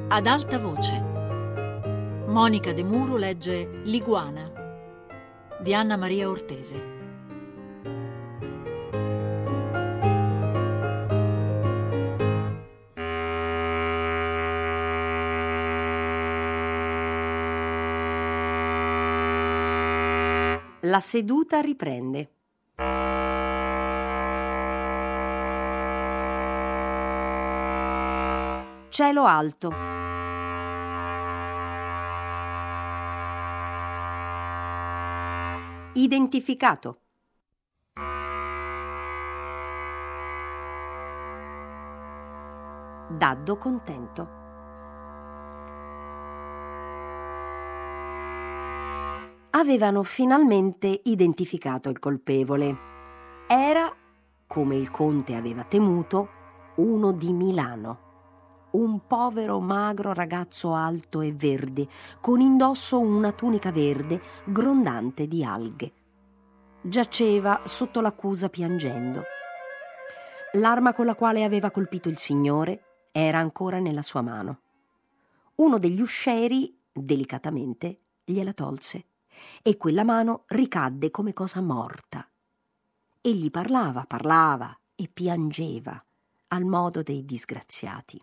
Ad alta voce. Monica De Muro legge L'iguana di Anna Maria Ortese. La seduta riprende. Cielo alto. Identificato. Daddo contento. Avevano finalmente identificato il colpevole. Era, come il conte aveva temuto, uno di Milano. Un povero magro ragazzo alto e verde, con indosso una tunica verde grondante di alghe. Giaceva sotto l'accusa piangendo. L'arma con la quale aveva colpito il signore era ancora nella sua mano. Uno degli uscieri, delicatamente, gliela tolse e quella mano ricadde come cosa morta. Egli parlava e piangeva, al modo dei disgraziati.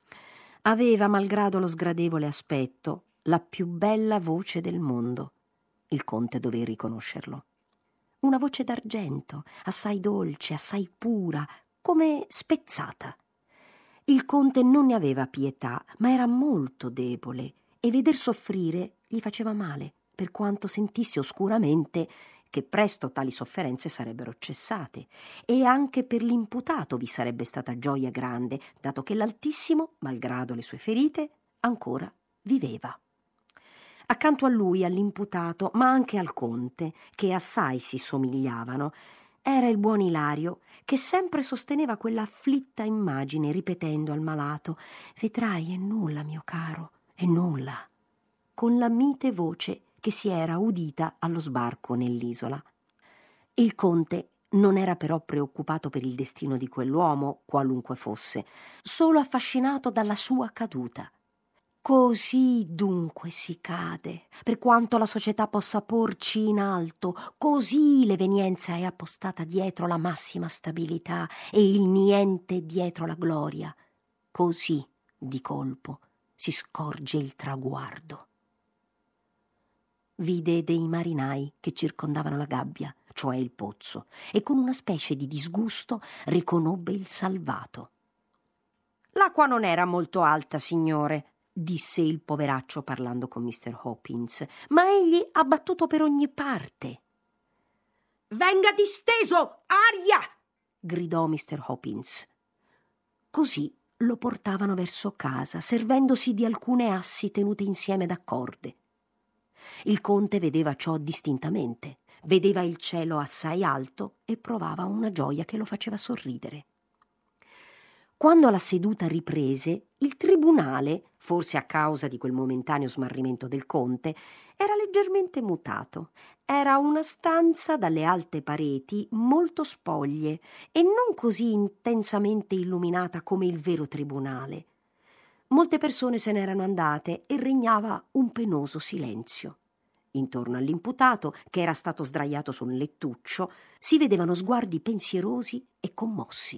Aveva, malgrado lo sgradevole aspetto, la più bella voce del mondo. Il conte dové riconoscerlo. Una voce d'argento, assai dolce, assai pura, come spezzata. Il conte non ne aveva pietà, ma era molto debole e veder soffrire gli faceva male, per quanto sentisse oscuramente che presto tali sofferenze sarebbero cessate, e anche per l'imputato vi sarebbe stata gioia grande, dato che l'Altissimo, malgrado le sue ferite, ancora viveva. Accanto a lui, all'imputato, ma anche al conte, che assai si somigliavano, era il buon Ilario, che sempre sosteneva quella afflitta immagine, ripetendo al malato: «Vedrai, è nulla, mio caro, è nulla», con la mite voce che si era udita allo sbarco nell'isola. Il conte non era però preoccupato per il destino di quell'uomo, qualunque fosse, solo affascinato dalla sua caduta. Così dunque si cade, per quanto la società possa porci in alto, così l'evenienza è appostata dietro la massima stabilità e il niente dietro la gloria. Così, di colpo, si scorge il traguardo. Vide dei marinai che circondavano la gabbia, cioè il pozzo, e con una specie di disgusto riconobbe il salvato. «L'acqua non era molto alta, signore», disse il poveraccio parlando con Mr. Hopkins, «ma egli ha battuto per ogni parte». «Venga disteso, aria!» gridò Mr. Hopkins. Così lo portavano verso casa, servendosi di alcune assi tenute insieme da corde. Il conte vedeva ciò distintamente, vedeva il cielo assai alto e provava una gioia che lo faceva sorridere. Quando la seduta riprese, il tribunale, forse a causa di quel momentaneo smarrimento del conte, era leggermente mutato. Era una stanza dalle alte pareti molto spoglie e non così intensamente illuminata come il vero tribunale. Molte persone se n'erano andate e regnava un penoso silenzio. Intorno all'imputato, che era stato sdraiato su un lettuccio, si vedevano sguardi pensierosi e commossi.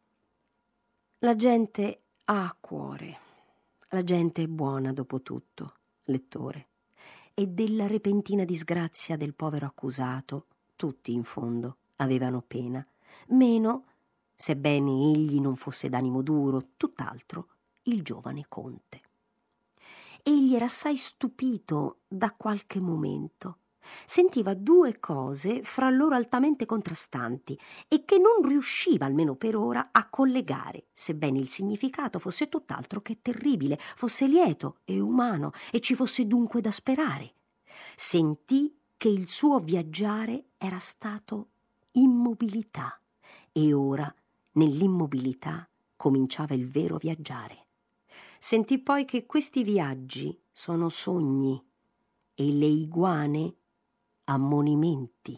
La gente ha a cuore, la gente è buona dopo tutto, lettore, e della repentina disgrazia del povero accusato tutti in fondo avevano pena, meno, sebbene egli non fosse d'animo duro, tutt'altro il giovane conte. Egli era assai stupito da qualche momento. Sentiva due cose fra loro altamente contrastanti e che non riusciva, almeno per ora, a collegare, sebbene il significato fosse tutt'altro che terribile, fosse lieto e umano e ci fosse dunque da sperare. Sentì che il suo viaggiare era stato immobilità e ora, nell'immobilità, cominciava il vero viaggiare. Sentì poi che questi viaggi sono sogni e le iguane ammonimenti,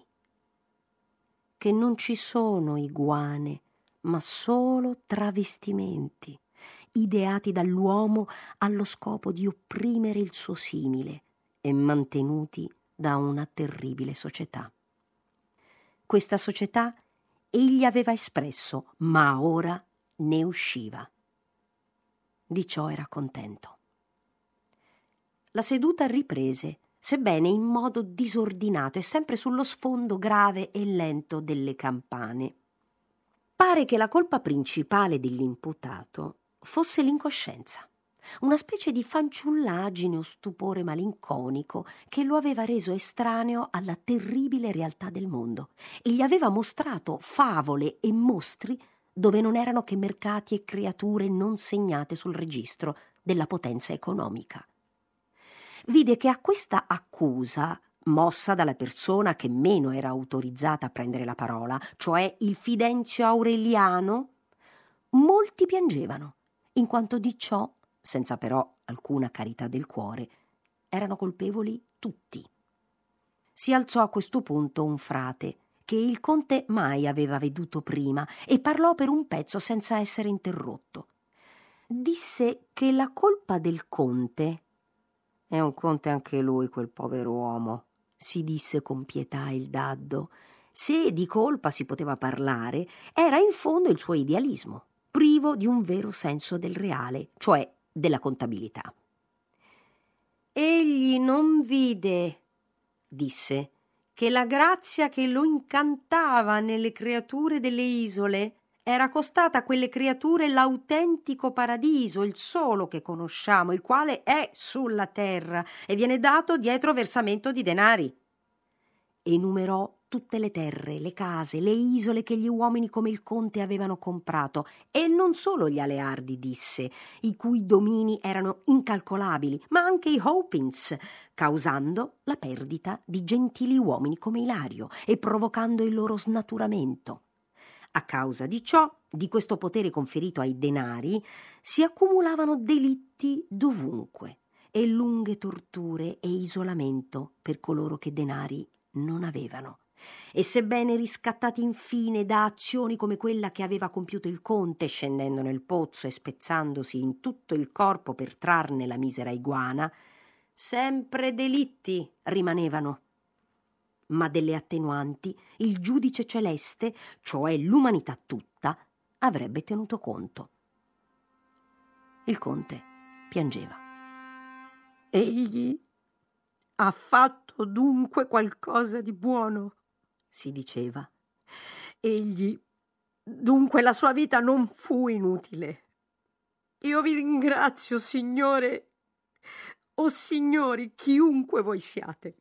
che non ci sono iguane, ma solo travestimenti, ideati dall'uomo allo scopo di opprimere il suo simile e mantenuti da una terribile società. Questa società egli aveva espresso, ma ora ne usciva. Di ciò era contento. La seduta riprese, sebbene in modo disordinato e sempre sullo sfondo grave e lento delle campane. Pare che la colpa principale dell'imputato fosse l'incoscienza, una specie di fanciullaggine o stupore malinconico che lo aveva reso estraneo alla terribile realtà del mondo e gli aveva mostrato favole e mostri dove non erano che mercati e creature non segnate sul registro della potenza economica. Vide che a questa accusa, mossa dalla persona che meno era autorizzata a prendere la parola, cioè il Fidenzio Aureliano, molti piangevano, in quanto di ciò, senza però alcuna carità del cuore, erano colpevoli tutti. Si alzò a questo punto un frate che il conte mai aveva veduto prima e parlò per un pezzo senza essere interrotto. Disse che la colpa del conte — è un conte anche lui, quel povero uomo, si disse con pietà il Daddo. Se di colpa si poteva parlare, era in fondo il suo idealismo, privo di un vero senso del reale, cioè della contabilità. Egli non vide, disse, che la grazia che lo incantava nelle creature delle isole era costata a quelle creature l'autentico paradiso, il solo che conosciamo, il quale è sulla terra e viene dato dietro versamento di denari. Enumerò tutte le terre, le case, le isole che gli uomini come il conte avevano comprato, e non solo gli Aleardi, disse, i cui domini erano incalcolabili, ma anche i Hopkins, causando la perdita di gentili uomini come Ilario e provocando il loro snaturamento. A causa di ciò, di questo potere conferito ai denari, si accumulavano delitti dovunque e lunghe torture e isolamento per coloro che denari non avevano. E sebbene riscattati infine da azioni come quella che aveva compiuto il conte scendendo nel pozzo e spezzandosi in tutto il corpo per trarne la misera iguana, sempre delitti rimanevano. Ma delle attenuanti il giudice celeste, cioè l'umanità tutta, avrebbe tenuto conto. Il conte piangeva. Egli ha fatto dunque qualcosa di buono, si diceva. Egli, dunque la sua vita non fu inutile. Io vi ringrazio, signore, o signori, chiunque voi siate.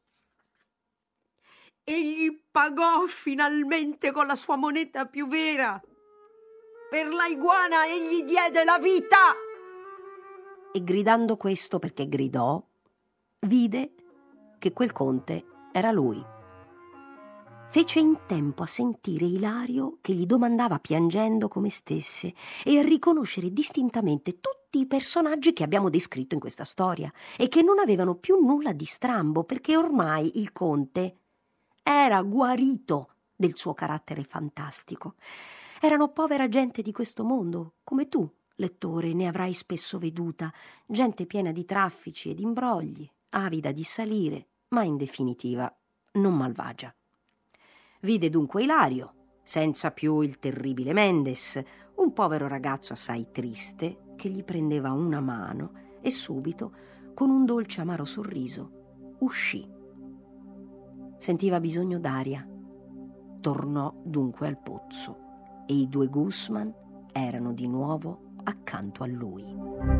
Egli pagò finalmente con la sua moneta più vera. Per la iguana egli diede la vita. E gridando questo perché gridò, vide che quel conte era lui. Fece in tempo a sentire Ilario che gli domandava piangendo come stesse e a riconoscere distintamente tutti i personaggi che abbiamo descritto in questa storia e che non avevano più nulla di strambo perché ormai il conte era guarito del suo carattere fantastico. Erano povera gente di questo mondo, come tu, lettore, ne avrai spesso veduta, gente piena di traffici ed imbrogli, avida di salire, ma in definitiva non malvagia. Vide dunque Ilario, senza più il terribile Mendes, un povero ragazzo assai triste che gli prendeva una mano e subito, con un dolce amaro sorriso, uscì. Sentiva bisogno d'aria. Tornò dunque al pozzo e i due Guzman erano di nuovo accanto a lui.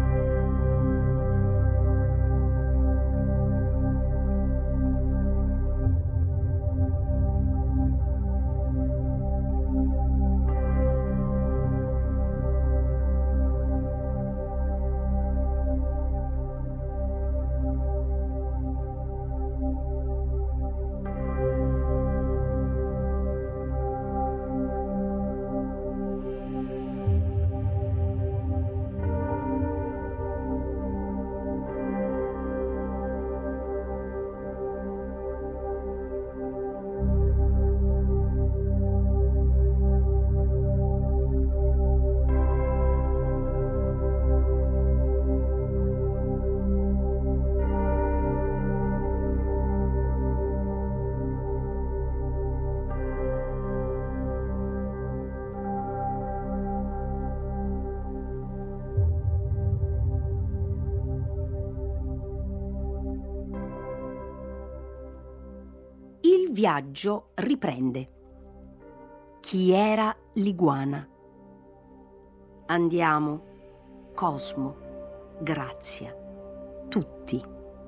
viaggio riprende. Chi era l'iguana? Andiamo. Cosmo, Grazia, tutti.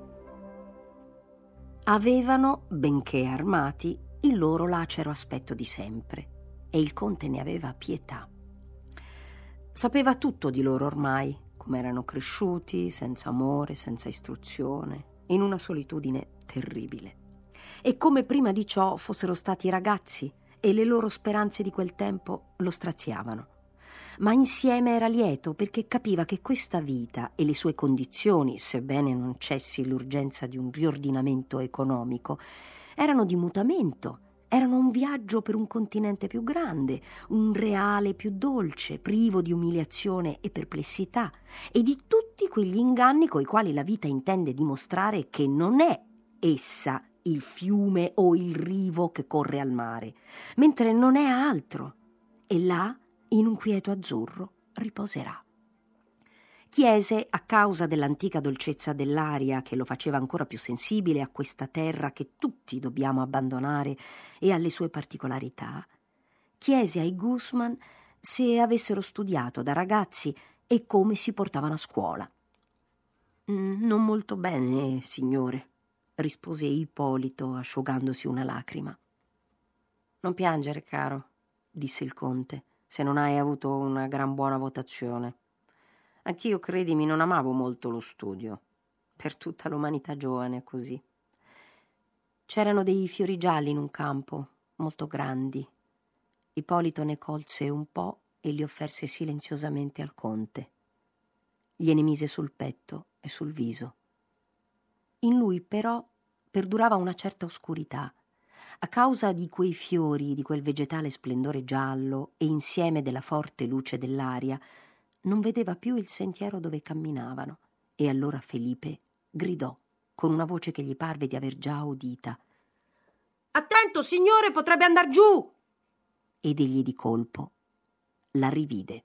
Avevano, benché armati, il loro lacero aspetto di sempre, e il conte ne aveva pietà. Sapeva tutto di loro ormai, come erano cresciuti, senza amore, senza istruzione, in una solitudine terribile, e come prima di ciò fossero stati ragazzi e le loro speranze di quel tempo lo straziavano. Ma insieme era lieto perché capiva che questa vita e le sue condizioni, sebbene non cessi l'urgenza di un riordinamento economico, erano di mutamento, erano un viaggio per un continente più grande, un reale più dolce, privo di umiliazione e perplessità e di tutti quegli inganni coi quali la vita intende dimostrare che non è essa il fiume o il rivo che corre al mare, mentre non è altro, e là, in un quieto azzurro, riposerà. Chiese, a causa dell'antica dolcezza dell'aria che lo faceva ancora più sensibile a questa terra che tutti dobbiamo abbandonare e alle sue particolarità, chiese ai Guzman se avessero studiato da ragazzi e come si portavano a scuola. Non molto bene, signore, rispose Ippolito, asciugandosi una lacrima. Non piangere, caro, disse il conte, se non hai avuto una gran buona votazione. Anch'io, credimi, non amavo molto lo studio. Per tutta l'umanità giovane è così. C'erano dei fiori gialli in un campo, molto grandi. Ippolito ne colse un po' e li offerse silenziosamente al conte. Gliene mise sul petto e sul viso. In lui, però, perdurava una certa oscurità, a causa di quei fiori, di quel vegetale splendore giallo e insieme della forte luce dell'aria, non vedeva più il sentiero dove camminavano, e allora Felipe gridò con una voce che gli parve di aver già udita: «Attento, signore, potrebbe andar giù!» Ed egli di colpo la rivide.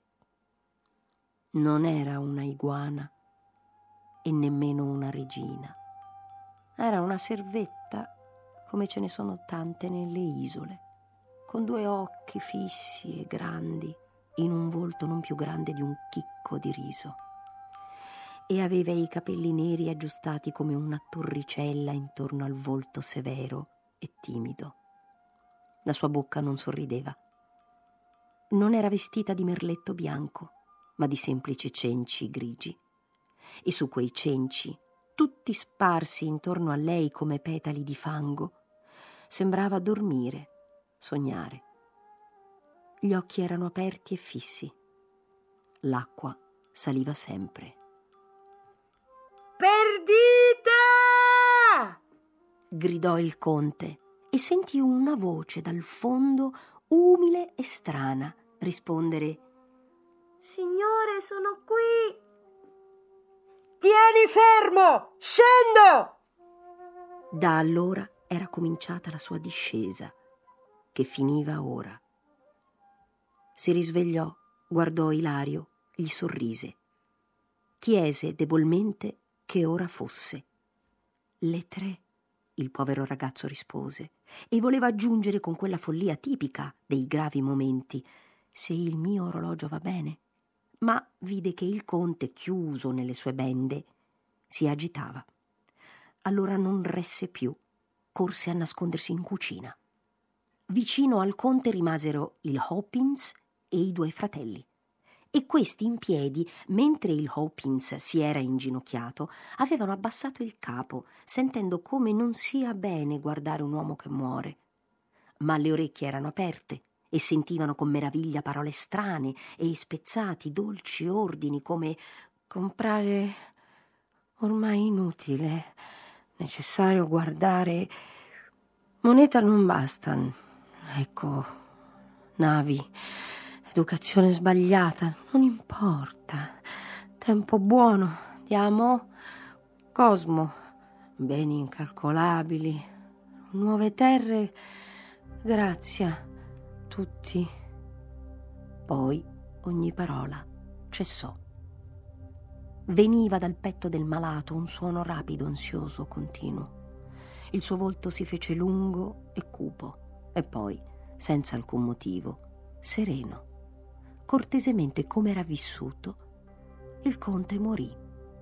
Non era una iguana e nemmeno una regina. Era una servetta, come ce ne sono tante nelle isole, con 2 occhi fissi e grandi, in un volto non più grande di un chicco di riso, e aveva i capelli neri aggiustati come una torricella intorno al volto severo e timido. La sua bocca non sorrideva. Non era vestita di merletto bianco, ma di semplici cenci grigi, e su quei cenci, tutti sparsi intorno a lei come petali di fango, sembrava dormire, sognare. Gli occhi erano aperti e fissi. L'acqua saliva sempre. «Perdita!» gridò il conte e sentì una voce dal fondo, umile e strana, rispondere: «Signore, sono qui!» «Tieni fermo! Scendo!» Da allora era cominciata la sua discesa, che finiva ora. Si risvegliò, guardò Ilario, gli sorrise. Chiese debolmente che ora fosse. «Le 3», il povero ragazzo rispose, e voleva aggiungere con quella follia tipica dei gravi momenti: «Se il mio orologio va bene», ma vide che il conte, chiuso nelle sue bende, si agitava. Allora non resse più, corse a nascondersi in cucina. Vicino al conte rimasero il Hawkins e i 2 fratelli, e questi in piedi, mentre il Hawkins si era inginocchiato, avevano abbassato il capo, sentendo come non sia bene guardare un uomo che muore. Ma le orecchie erano aperte e sentivano con meraviglia parole strane e spezzati dolci ordini come: «Comprare ormai inutile, necessario guardare, moneta non bastan, ecco, navi, educazione sbagliata, non importa, tempo buono, diamo, Cosmo, beni incalcolabili, nuove terre, grazia, tutti». Poi ogni parola cessò. Veniva dal petto del malato un suono rapido, ansioso, continuo. Il suo volto si fece lungo e cupo e poi, senza alcun motivo, sereno. Cortesemente come era vissuto, il conte morì.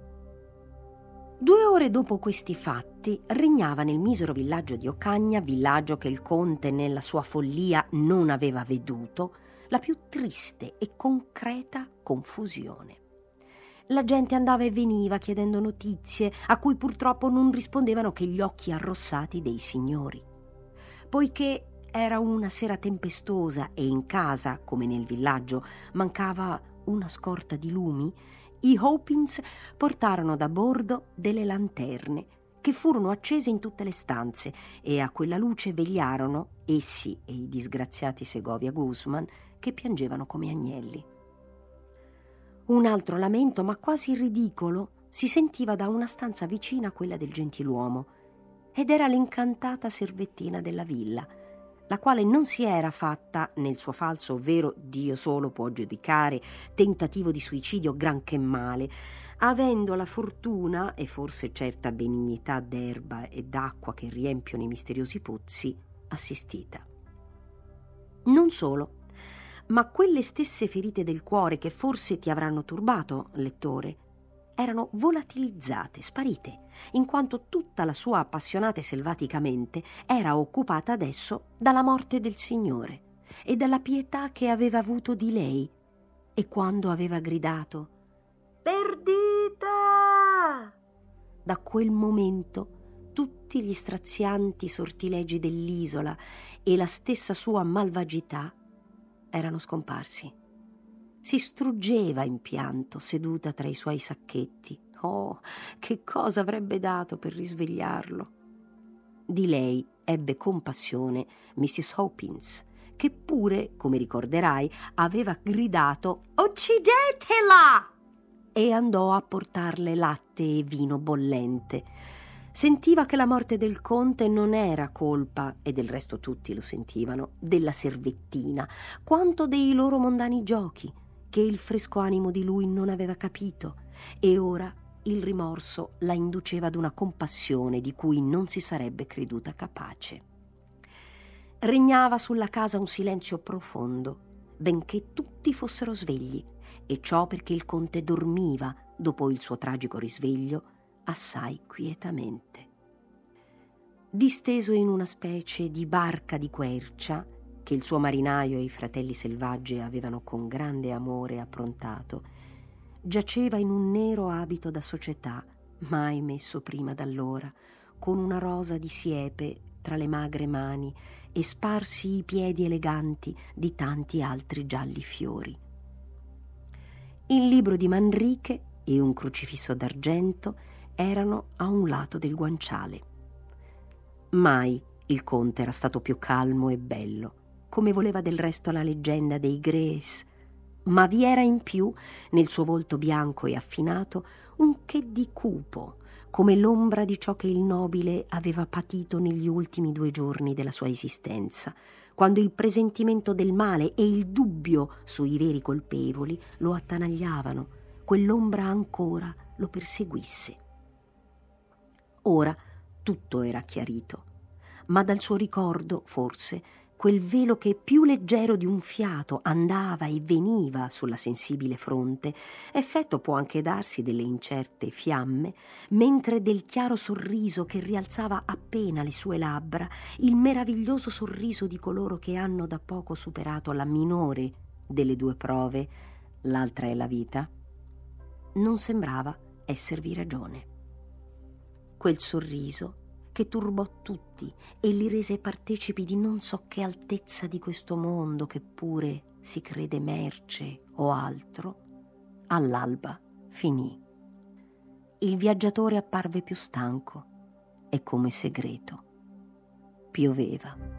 2 ore dopo questi fatti regnava nel misero villaggio di Ocagna, villaggio che il conte nella sua follia non aveva veduto, la più triste e concreta confusione. La gente andava e veniva chiedendo notizie, a cui purtroppo non rispondevano che gli occhi arrossati dei signori. Poiché era una sera tempestosa e in casa, come nel villaggio, mancava una scorta di lumi, i Hopkins portarono da bordo delle lanterne che furono accese in tutte le stanze e a quella luce vegliarono essi e i disgraziati Segovia Guzman che piangevano come agnelli. Un altro lamento, ma quasi ridicolo, si sentiva da una stanza vicina a quella del gentiluomo ed era l'incantata servettina della villa, la quale non si era fatta nel suo falso, ovvero Dio solo può giudicare, tentativo di suicidio granché male, avendo la fortuna e forse certa benignità d'erba e d'acqua che riempiono i misteriosi pozzi assistita. Non solo, ma quelle stesse ferite del cuore che forse ti avranno turbato, lettore, erano volatilizzate, sparite, in quanto tutta la sua appassionata e selvatica mente era occupata adesso dalla morte del Signore e dalla pietà che aveva avuto di lei. E quando aveva gridato «Perdita!», da quel momento tutti gli strazianti sortilegi dell'isola e la stessa sua malvagità erano scomparsi. Si struggeva in pianto, seduta tra i suoi sacchetti. Oh, che cosa avrebbe dato per risvegliarlo! Di lei ebbe compassione Mrs. Hopkins, che pure, come ricorderai, aveva gridato «Uccidetela!» e andò a portarle latte e vino bollente. Sentiva che la morte del conte non era colpa, e del resto tutti lo sentivano, della servettina, quanto dei loro mondani giochi, che il fresco animo di lui non aveva capito, e ora il rimorso la induceva ad una compassione di cui non si sarebbe creduta capace. Regnava sulla casa un silenzio profondo, benché tutti fossero svegli, e ciò perché il conte dormiva, dopo il suo tragico risveglio, assai quietamente. Disteso in una specie di barca di quercia, che il suo marinaio e i fratelli selvaggi avevano con grande amore approntato, giaceva in un nero abito da società, mai messo prima d'allora, con una rosa di siepe tra le magre mani e sparsi i piedi eleganti di tanti altri gialli fiori. Il libro di Manriche e un crocifisso d'argento erano a un lato del guanciale. Mai il conte era stato più calmo e bello, come voleva del resto la leggenda dei Greys, ma vi era in più, nel suo volto bianco e affinato, un che di cupo, come l'ombra di ciò che il nobile aveva patito negli ultimi 2 giorni della sua esistenza, quando il presentimento del male e il dubbio sui veri colpevoli lo attanagliavano, quell'ombra ancora lo perseguisse. Ora tutto era chiarito, ma dal suo ricordo, forse, quel velo che più leggero di un fiato andava e veniva sulla sensibile fronte, effetto può anche darsi delle incerte fiamme, mentre del chiaro sorriso che rialzava appena le sue labbra, il meraviglioso sorriso di coloro che hanno da poco superato la minore delle 2 prove, l'altra è la vita, non sembrava esservi ragione. Quel sorriso che turbò tutti e li rese partecipi di non so che altezza di questo mondo che pure si crede merce o altro, all'alba finì. Il viaggiatore apparve più stanco e come segreto. Pioveva.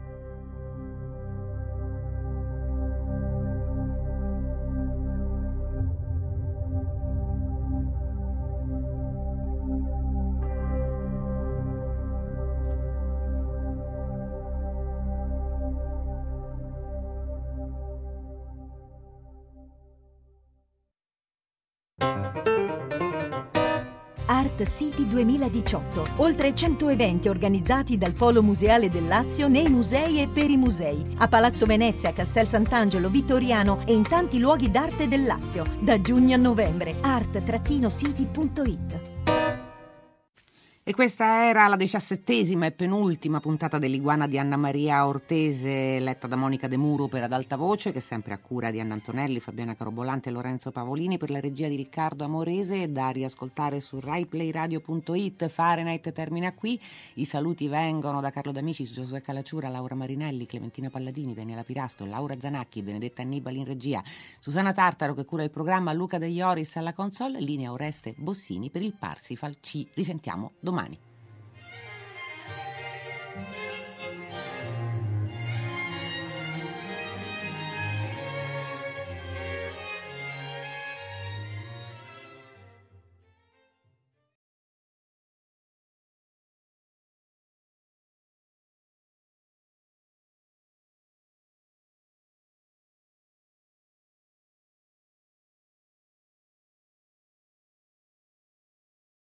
Art City 2018. Oltre 100 eventi organizzati dal Polo Museale del Lazio nei musei e per i musei. A Palazzo Venezia, Castel Sant'Angelo, Vittoriano e in tanti luoghi d'arte del Lazio. Da giugno a novembre. art-city.it. E questa era la 17ª e penultima puntata dell'Iguana di Anna Maria Ortese, letta da Monica De Muro per Ad Alta Voce, che è sempre a cura di Anna Antonelli, Fabiana Carobolante e Lorenzo Pavolini, per la regia di Riccardo Amorese, e da riascoltare su raiplayradio.it. Fahrenheit termina qui. I saluti vengono da Carlo D'Amicis, Giosuè Calacciura, Laura Marinelli, Clementina Palladini, Daniela Pirasto, Laura Zanacchi, Benedetta Annibali in regia, Susanna Tartaro che cura il programma, Luca De Ioris alla console, linea Oreste Bossini per il Parsifal. Ci risentiamo domani.